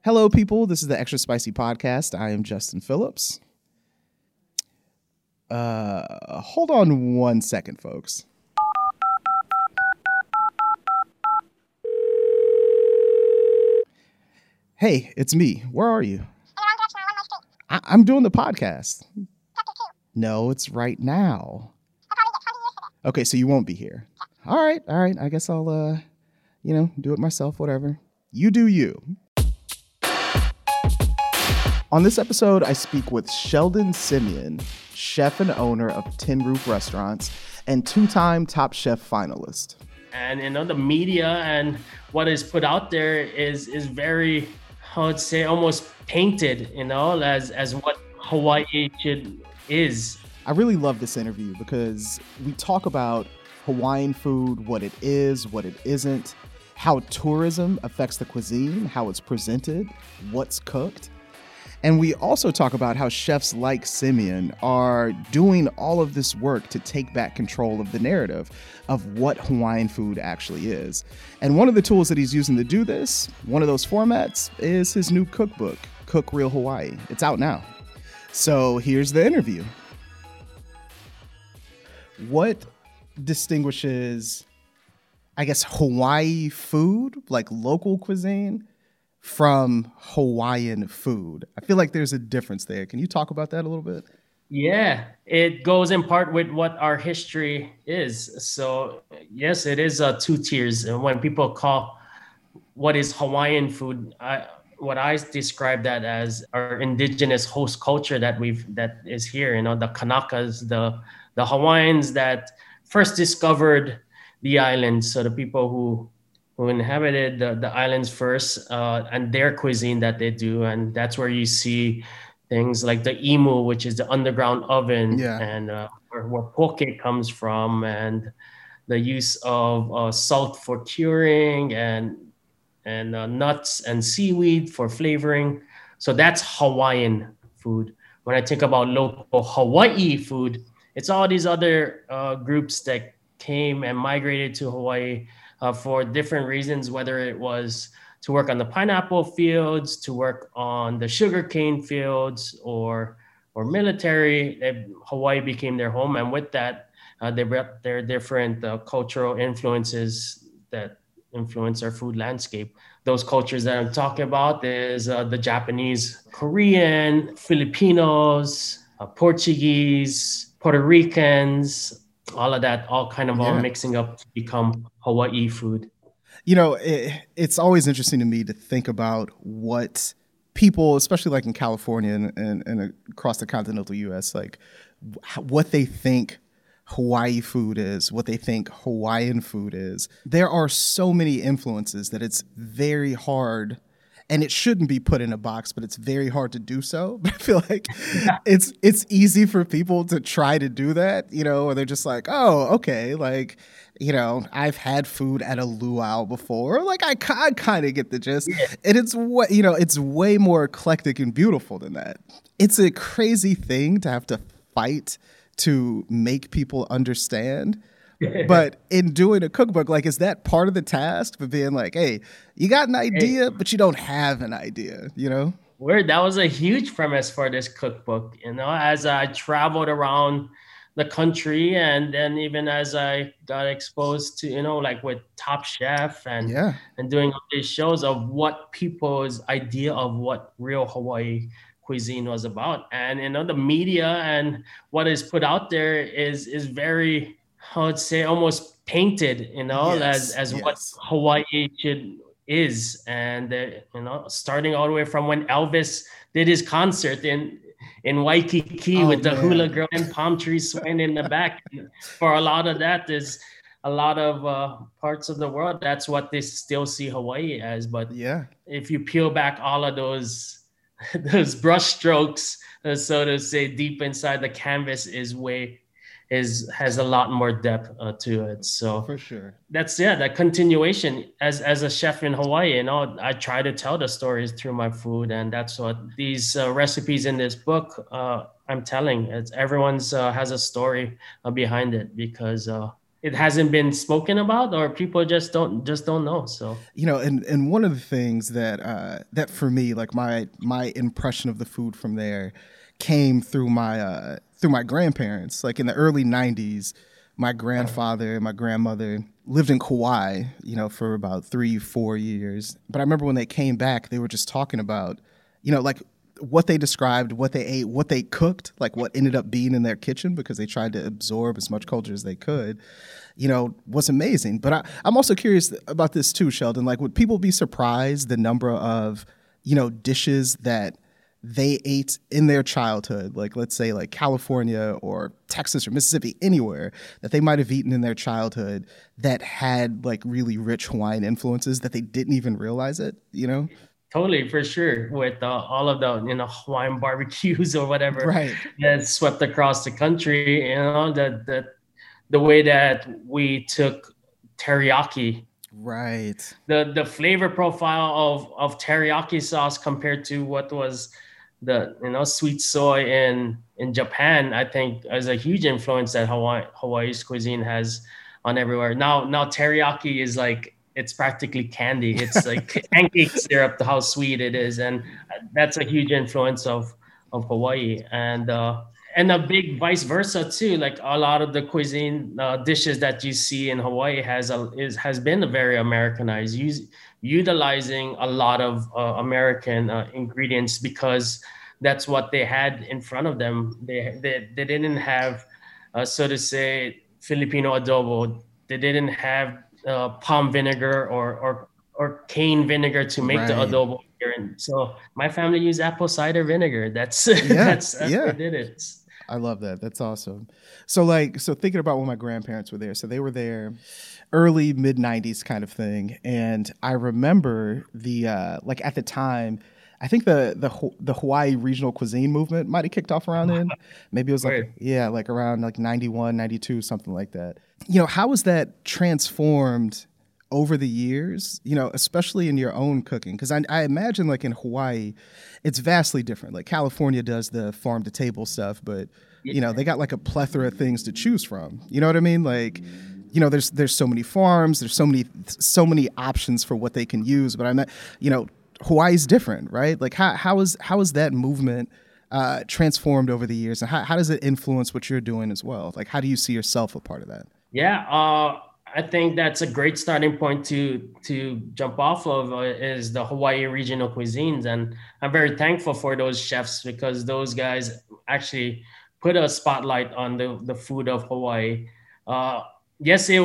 Hello, people. This is the Extra Spicy Podcast. I am Justin Phillips. Hold on 1 second, folks. Hey, it's me. Where are you? I'm doing the podcast. No, it's right now. Okay, so you won't be here. All right. I guess I'll, do it myself, whatever. You do you. On this episode, I speak with Sheldon Simeon, chef and owner of Tin Roof Restaurants and two-time Top Chef finalist. And the media and what is put out there is very, I would say, almost painted, as what Hawaii is. I really love this interview because we talk about Hawaiian food, what it is, what it isn't, how tourism affects the cuisine, how it's presented, what's cooked. And we also talk about how chefs like Simeon are doing all of this work to take back control of the narrative of what Hawaiian food actually is. And one of the tools that he's using to do this, one of those formats, is his new cookbook, Cook Real Hawaii. It's out now. So here's the interview. What distinguishes, I guess, Hawaii food, like local cuisine, from Hawaiian food? I feel like there's a difference there. Can you talk about that a little bit? Yeah, it goes in part with what our history is. So yes, it is two tiers. And when people call what is Hawaiian food, what I describe that as our indigenous host culture that is here. The Kanakas, the Hawaiians that first discovered the island. So the people who inhabited the islands first, and their cuisine that they do. And that's where you see things like the imu, which is the underground oven, and where poke comes from, and the use of salt for curing, and nuts and seaweed for flavoring. So that's Hawaiian food. When I think about local Hawaii food, it's all these other groups that came and migrated to Hawaii for different reasons, whether it was to work on the pineapple fields, to work on the sugarcane fields, or military. Hawaii became their home, and with that, they brought their different cultural influences that influence our food landscape. Those cultures that I'm talking about is the Japanese, Korean, Filipinos, Portuguese, Puerto Ricans, all of that, all mixing up to become Hawaii food. It's always interesting to me to think about what people, especially like in California and across the continental U.S., like what they think Hawaii food is, what they think Hawaiian food is. There are so many influences that it's very hard, and it shouldn't be put in a box, but it's very hard to do so. But I feel like it's easy for people to try to do that, or they're just like, oh, okay, like, I've had food at a luau before. Like, I kind of get the gist. Yeah. And it's way more eclectic and beautiful than that. It's a crazy thing to have to fight to make people understand. But in doing a cookbook, like, is that part of the task for being like, hey, you got an idea, but you don't have an idea, Weird. That was a huge premise for this cookbook, as I traveled around the country, and then even as I got exposed to, like with Top Chef and doing all these shows of what people's idea of what real Hawaii cuisine was about. And, the media and what is put out there is very, I would say, almost painted, as what Hawaii is. And, starting all the way from when Elvis did his concert in Waikiki with the hula girl and palm trees swaying in the back. For a lot of that, there's a lot of parts of the world, that's what they still see Hawaii as. But if you peel back all of those brush strokes, so to say, deep inside the canvas has a lot more depth to it. So for sure, that's that continuation. As a chef in Hawaii, I try to tell the stories through my food, and that's what these recipes in this book I'm telling. Everyone's has a story behind it, because it hasn't been spoken about, or people just don't know. So and one of the things that for me, like my impression of the food from there came through my grandparents. Like in the early 90s, my grandfather and my grandmother lived in Kauai, for about 3-4 years. But I remember when they came back, they were just talking about, like what they described, what they ate, what they cooked, like what ended up being in their kitchen, because they tried to absorb as much culture as they could, was amazing. But I'm also curious about this too, Sheldon. Like, would people be surprised the number of, dishes that they ate in their childhood, like let's say like California or Texas or Mississippi, anywhere that they might have eaten in their childhood that had like really rich Hawaiian influences that they didn't even realize it, Totally, for sure. With all of the Hawaiian barbecues or whatever right, that swept across the country, the way that we took teriyaki, right, the flavor profile of teriyaki sauce compared to what was the sweet soy in Japan, I think is a huge influence that Hawaii's cuisine has on everywhere. Now teriyaki is like, it's practically candy. It's like pancake syrup, how sweet it is, and that's a huge influence of Hawaii, and a big vice versa too. Like a lot of the cuisine dishes that you see in Hawaii has been very Americanized, utilizing a lot of American ingredients, because that's what they had in front of them. They didn't have, so to say, Filipino adobo. They didn't have palm vinegar or cane vinegar to make the adobo here. And so my family used apple cider vinegar. That's that's what did it. I love that. That's awesome. So thinking about when my grandparents were there, so they were there early mid 90s kind of thing. And I remember at the time, I think the Hawaii regional cuisine movement might have kicked off around then. Maybe it was like around like 91, 92, something like that. How was that transformed over the years, especially in your own cooking? Because I imagine like in Hawaii, it's vastly different. Like California does the farm to table stuff, but, they got like a plethora of things to choose from. You know what I mean? Like, there's so many farms, there's so many options for what they can use. But I meant, Hawaii's different, right? Like how is that movement transformed over the years, and how does it influence what you're doing as well? Like, how do you see yourself a part of that? Yeah, I think that's a great starting point to jump off of is the Hawaii regional cuisines, and I'm very thankful for those chefs, because those guys actually put a spotlight on the food of Hawaii. Yes, it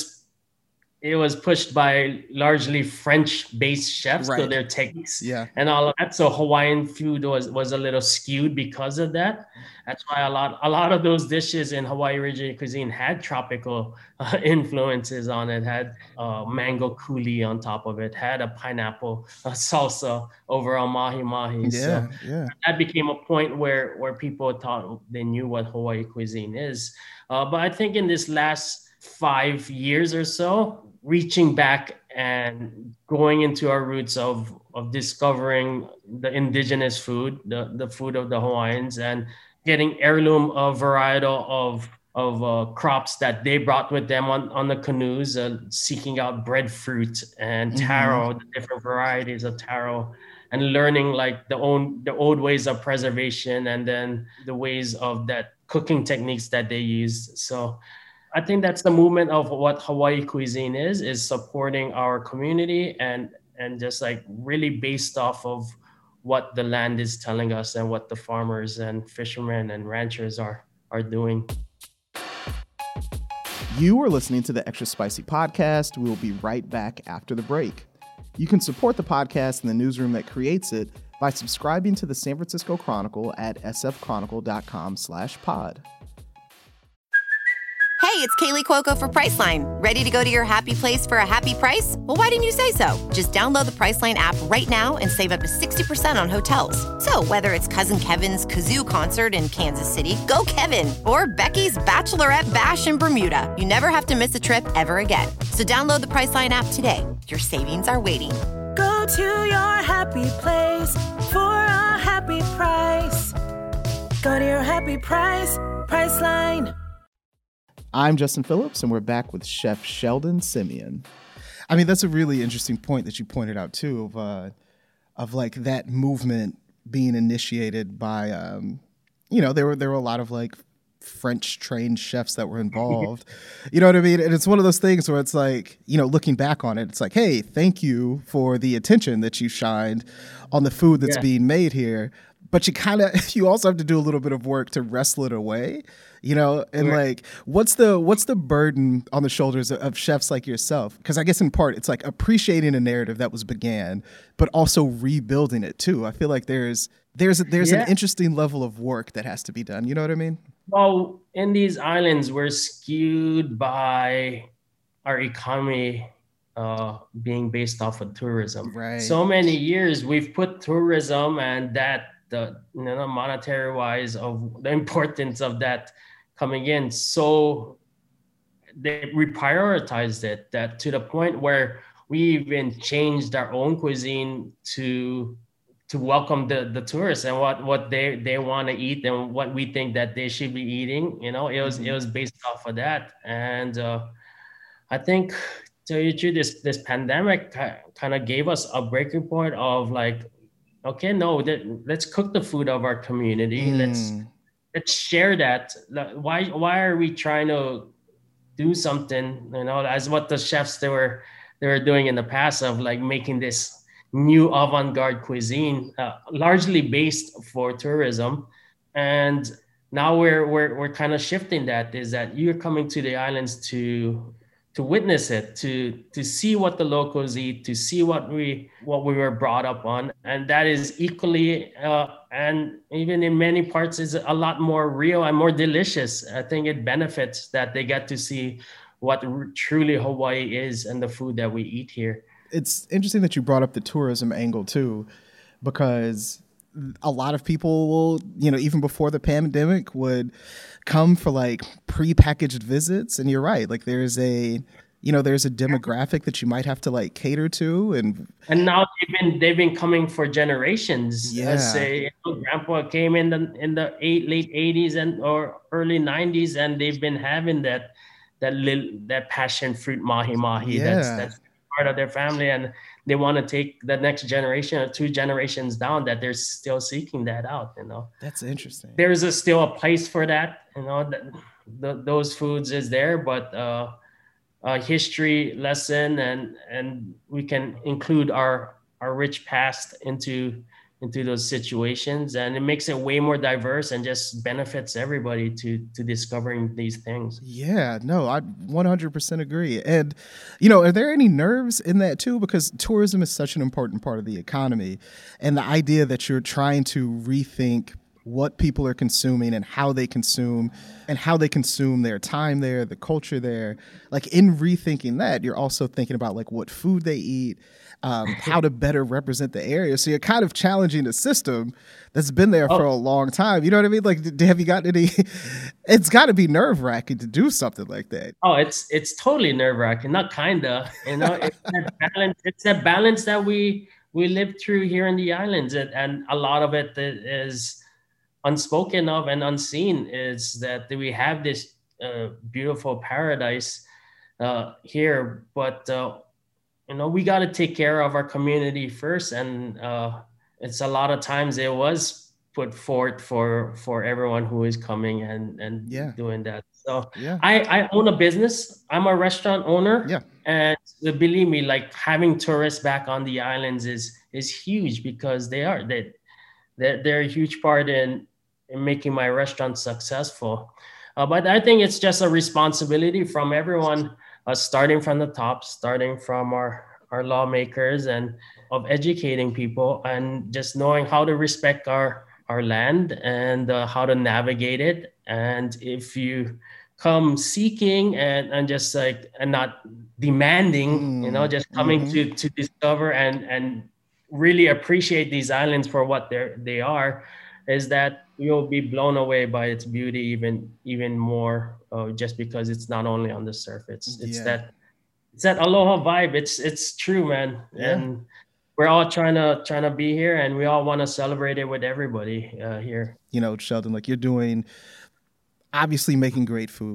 was pushed by largely French-based chefs, right. So their techniques and all of that. So Hawaiian food was a little skewed because of that. That's why a lot of those dishes in Hawaii regional cuisine had tropical influences on it. Had mango coulis on top of it. Had a pineapple salsa over a mahi mahi. So that became a point where people thought they knew what Hawaii cuisine is. But I think in this last 5 years or so, reaching back and going into our roots of discovering the indigenous food, the food of the Hawaiians, and getting heirloom varietal of crops that they brought with them on the canoes, seeking out breadfruit and taro, the different varieties of taro, and learning like the old ways of preservation, and then the ways of that cooking techniques that they used. So I think that's the movement of what Hawaii cuisine is supporting our community and just like really based off of what the land is telling us and what the farmers and fishermen and ranchers are doing. You are listening to the Extra Spicy Podcast. We will be right back after the break. You can support the podcast and the newsroom that creates it by subscribing to the San Francisco Chronicle at sfchronicle.com/pod. Hey, it's Kaylee Cuoco for Priceline. Ready to go to your happy place for a happy price? Well, why didn't you say so? Just download the Priceline app right now and save up to 60% on hotels. So whether it's Cousin Kevin's Kazoo Concert in Kansas City, go Kevin, or Becky's Bachelorette Bash in Bermuda, you never have to miss a trip ever again. So download the Priceline app today. Your savings are waiting. Go to your happy place for a happy price. Go to your happy price, Priceline. I'm Justin Phillips, and we're back with Chef Sheldon Simeon. I mean, that's a really interesting point that you pointed out too, of like that movement being initiated by, there were a lot of like French trained chefs that were involved. You know what I mean? And it's one of those things where it's like, looking back on it, it's like, hey, thank you for the attention that you shined on the food that's being made here. But you also have to do a little bit of work to wrestle it away, and like, what's the burden on the shoulders of chefs like yourself? Because I guess in part it's like appreciating a narrative that was began, but also rebuilding it too. I feel like there's an interesting level of work that has to be done. You know what I mean? Well, in these islands, we're skewed by our economy being based off of tourism. Right. So many years we've put tourism and that monetary wise of the importance of that coming in. So we prioritized it that to the point where we even changed our own cuisine to welcome the tourists and what they want to eat and what we think that they should be eating. It was based off of that. And I think, to tell you the truth, this pandemic kind of gave us a breaking point of like, okay, no, let's cook the food of our community. Let's share that. Why are we trying to do something, as what the chefs they were doing in the past of like making this new avant-garde cuisine, largely based for tourism. And now we're kind of shifting that, is that you're coming to the islands to witness it, to see what the locals eat, to see what we were brought up on. And that is equally, and even in many parts is a lot more real and more delicious. I think it benefits that they get to see what truly Hawaii is and the food that we eat here. It's interesting that you brought up the tourism angle too, because a lot of people will, even before the pandemic, would come for like prepackaged visits. And you're right. Like there's a demographic that you might have to like cater to. And now they've been coming for generations. Yeah. Say, Grandpa came in the late 80s or early 90s, and they've been having that passion fruit mahi-mahi. Yeah. That's part of their family, and they want to take the next generation or two generations down, that they're still seeking that out. That's interesting. There's still a place for that. Those foods is there, but a history lesson and we can include our rich past into those situations, and it makes it way more diverse and just benefits everybody to discovering these things. Yeah, no, I 100% agree. And, are there any nerves in that too? Because tourism is such an important part of the economy, and the idea that you're trying to rethink what people are consuming and how they consume their time there, the culture there. Like in rethinking that, you're also thinking about like what food they eat, how to better represent the area. So you're kind of challenging the system that's been there for a long time. You know what I mean? Like, have you gotten any? It's got to be nerve wracking to do something like that. Oh, it's totally nerve wracking. Not kinda. It's that balance. It's that balance that we live through here in the islands, and a lot of it is unspoken of and unseen, is that we have this beautiful paradise here, but we got to take care of our community first, and it's a lot of times it was put forth for everyone who is coming and doing that. So I own a business. I'm a restaurant owner, and believe me, like having tourists back on the islands is huge, because they're a huge part in making my restaurant successful. But I think it's just a responsibility from everyone, starting from the top, starting from our lawmakers, and of educating people and just knowing how to respect our land and how to navigate it. And if you come seeking and just like, and not demanding, just coming to discover and really appreciate these islands for what they are, is that you'll be blown away by its beauty even more, just because it's not only on the surface. It's that aloha vibe. It's true, man. Yeah. And we're all trying to be here, and we all want to celebrate it with everybody here. Sheldon, like you're doing, obviously making great food,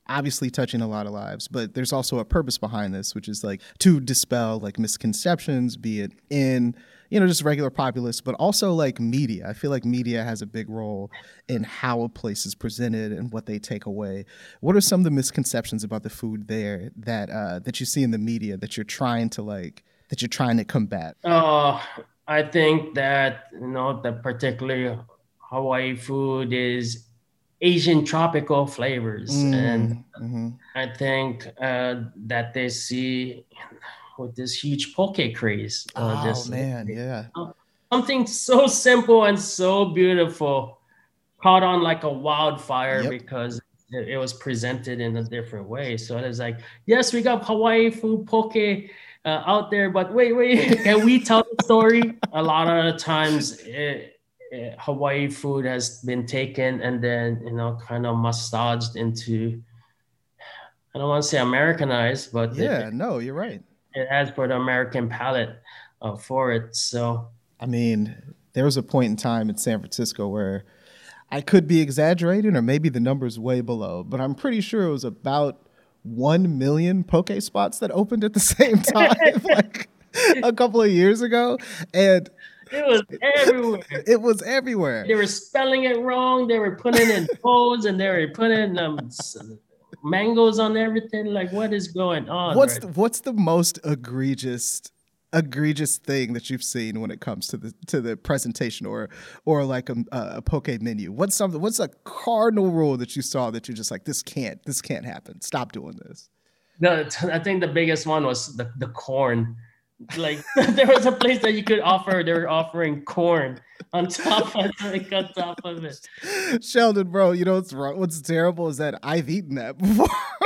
obviously touching a lot of lives, but there's also a purpose behind this, which is like to dispel like misconceptions, be it in, just regular populace, but also like media. I feel like media has a big role in how a place is presented and what they take away. What are some of the misconceptions about the food there that you see in the media that you're trying to combat? I think that, the particular Hawaii food is Asian tropical flavors. And I think that they see with this huge poke craze. Something so simple and so beautiful caught on like a wildfire because it was presented in a different way. So it's like, yes, we got Hawaii food poke out there, but wait, can we tell the story? A lot of the times Hawaii food has been taken and then, kind of massaged into, I don't want to say Americanized, but you're right. It has for the American palate for it. So, I mean, there was a point in time in San Francisco where I could be exaggerating, or maybe the number's way below, but I'm pretty sure it was about 1 million poke spots that opened at the same time, like a couple of years ago. And it was everywhere. It was everywhere. They were spelling it wrong. They were putting in toes and they were putting mangoes on everything. Like, what is going on? What's the most egregious thing that you've seen when it comes to the presentation or like a poke menu? What's a cardinal rule that you saw that you're just like, this can't happen, stop doing this? I think the biggest one was the corn. Like, there was a place that you could they were offering corn on top of it. Sheldon, bro, you know what's wrong? What's terrible is that I've eaten that before.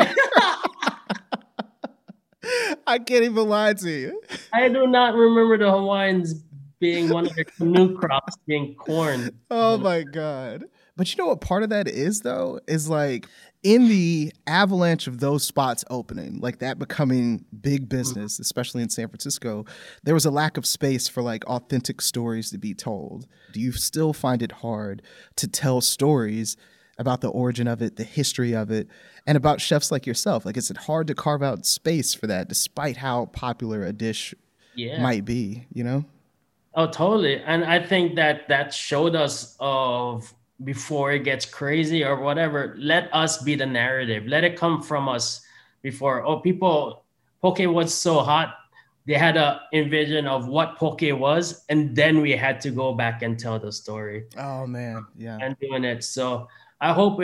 I can't even lie to you. I do not remember the Hawaiians being one of their canoe crops being corn. Oh my God. But you know what part of that is, though? Is like in the avalanche of those spots opening, like that becoming big business, especially in San Francisco, there was a lack of space for like authentic stories to be told. Do you still find it hard to tell stories about the origin of it, the history of it, and about chefs like yourself? Like, is it hard to carve out space for that despite how popular a dish might be, Oh, totally. And I think that showed us of before it gets crazy or whatever, let us be the narrative. Let it come from us before. Poke was so hot. They had a envision of what poke was, and then we had to go back and tell the story. Oh man, yeah. And doing it. So I hope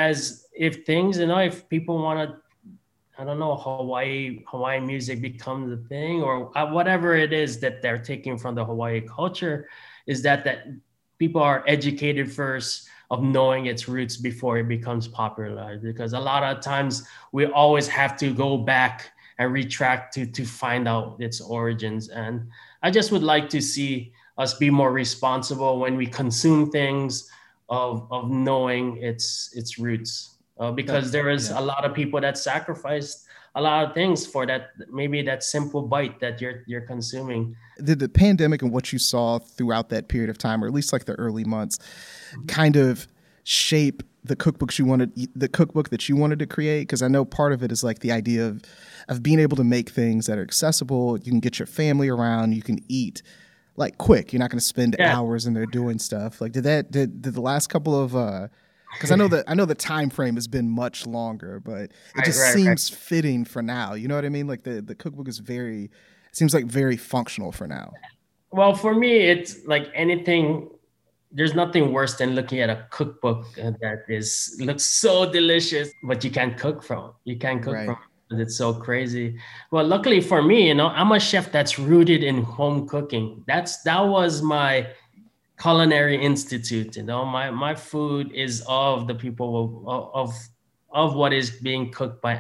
if things, if people want to, I don't know, Hawaii music becomes a thing, or whatever it is that they're taking from the Hawaii culture, is that people are educated first of knowing its roots before it becomes popularized. Because a lot of times we always have to go back and retract to find out its origins. And I just would like to see us be more responsible when we consume things of knowing its roots. Because there is a lot of people that sacrificed a lot of things for that simple bite that you're consuming. Did the pandemic and what you saw throughout that period of time, or at least like the early months, kind of shape the cookbook that you wanted to create? Because I know part of it is like the idea of being able to make things that are accessible. You can get your family around. You can eat like quick. You're not going to spend hours in there doing stuff. Like did the last couple of because I know the time frame has been much longer, but it seems fitting for now. You know what I mean? Like the cookbook is seems like very functional for now. Well, for me, it's like anything. There's nothing worse than looking at a cookbook that looks so delicious, but you can't cook from. You can't cook from it. It's so crazy. Well, luckily for me, I'm a chef that's rooted in home cooking. That was my culinary institute. My food is of the people of what is being cooked by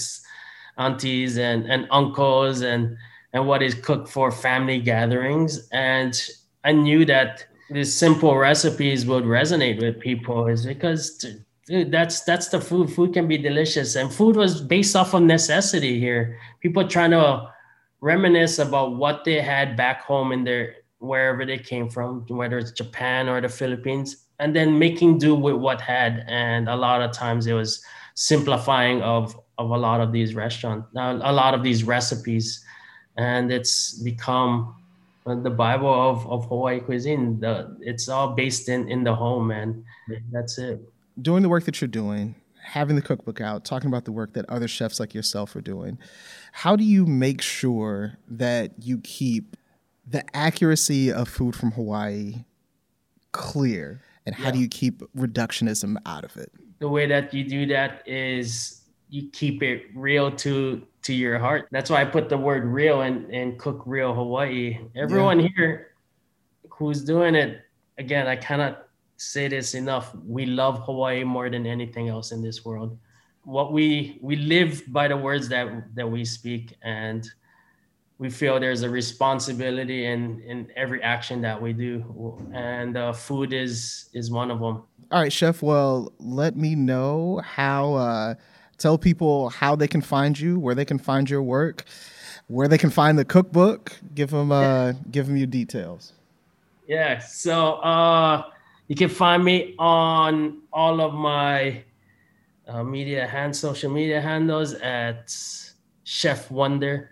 aunties and uncles and what is cooked for family gatherings. And I knew that these simple recipes would resonate with people, is because dude, that's the food. Food can be delicious, and food was based off of necessity here. People trying to reminisce about what they had back home wherever they came from, whether it's Japan or the Philippines, and then making do with what had. And a lot of times it was simplifying of a lot of these restaurants, a lot of these recipes. And it's become the Bible of Hawaii cuisine. It's all based in the home, and that's it. Doing the work that you're doing, having the cookbook out, talking about the work that other chefs like yourself are doing, how do you make sure that you keep the accuracy of food from Hawaii clear? And how do you keep reductionism out of it? The way that you do that is you keep it real to your heart. That's why I put the word real and Cook Real Hawaii. Everyone here who's doing it, again, I cannot say this enough. We love Hawaii more than anything else in this world. What we live by the words that we speak, and we feel there's a responsibility in every action that we do. And food is one of them. All right, Chef. Well, let me know how, tell people how they can find you, where they can find your work, where they can find the cookbook. Give them your details. Yeah. So you can find me on all of my social media handles at Chef Wonder.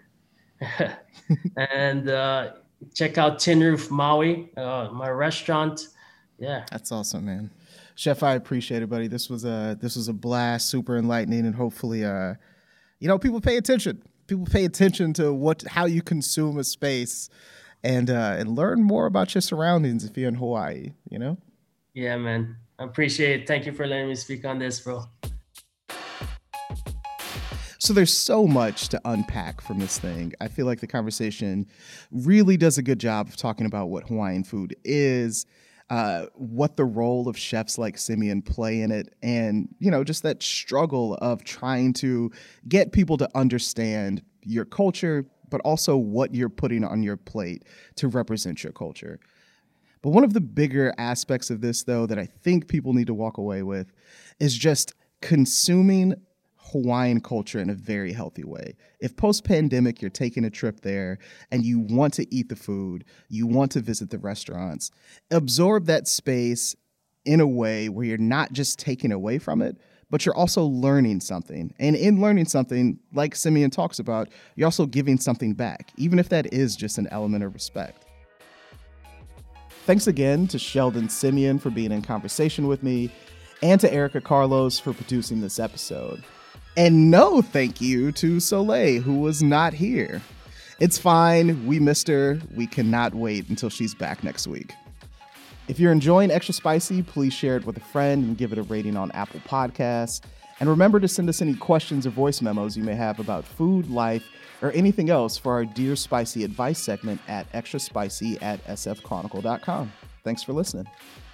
And check out Tin Roof Maui, my restaurant. Yeah. That's awesome, man. Chef, I appreciate it, buddy. This was a blast, super enlightening, and hopefully, people pay attention. People pay attention to how you consume a space, and learn more about your surroundings if you're in Hawaii. Yeah, man. I appreciate it. Thank you for letting me speak on this, bro. So there's so much to unpack from this thing. I feel like the conversation really does a good job of talking about what Hawaiian food is, what the role of chefs like Simeon play in it, and, just that struggle of trying to get people to understand your culture, but also what you're putting on your plate to represent your culture. But one of the bigger aspects of this, though, that I think people need to walk away with is just consuming Hawaiian culture in a very healthy way. If post-pandemic you're taking a trip there and you want to eat the food, you want to visit the restaurants, absorb that space in a way where you're not just taking away from it, but you're also learning something. And in learning something, like Simeon talks about, you're also giving something back, even if that is just an element of respect. Thanks again to Sheldon Simeon for being in conversation with me, and to Erica Carlos for producing this episode. And no thank you to Soleil, who was not here. It's fine. We missed her. We cannot wait until she's back next week. If you're enjoying Extra Spicy, please share it with a friend and give it a rating on Apple Podcasts. And remember to send us any questions or voice memos you may have about food, life, or anything else for our Dear Spicy advice segment at extraspicy@sfchronicle.com. Thanks for listening.